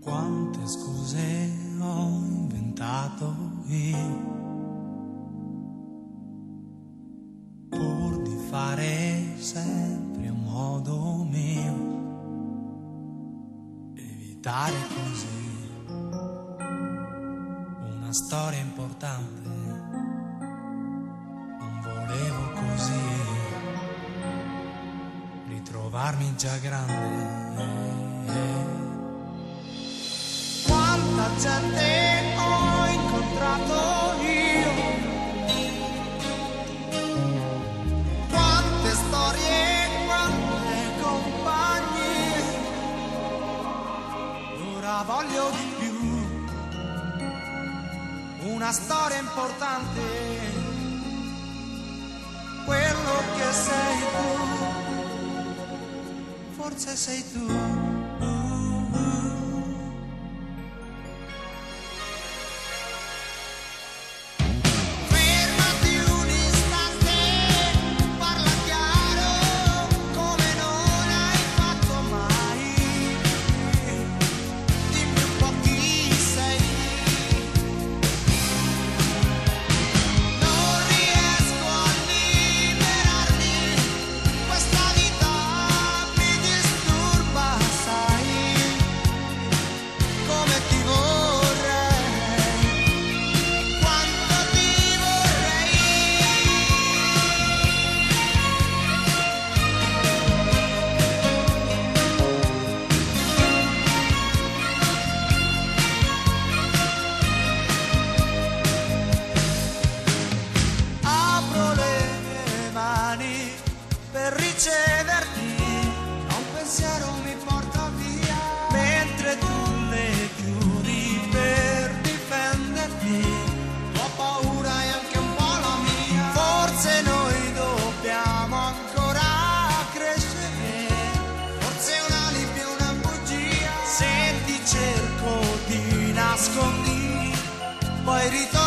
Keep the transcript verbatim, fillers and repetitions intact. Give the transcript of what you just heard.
Quante scuse ho inventato io pur di fare sempre a modo mio, evitare così una storia importante. Non volevo così ritrovarmi già grande. Quanta gente ho incontrato io, quante storie, quante compagnie. Ora voglio di più, una storia importante, quello che sei tu, forse sei tu. Per riceverti, a un pensiero mi porta via, mentre tu le chiudi per difenderti. Ho paura e anche un po' la mia, forse noi dobbiamo ancora crescere, forse un alibi e una bugia. Se ti cerco ti nascondi, poi ritorni.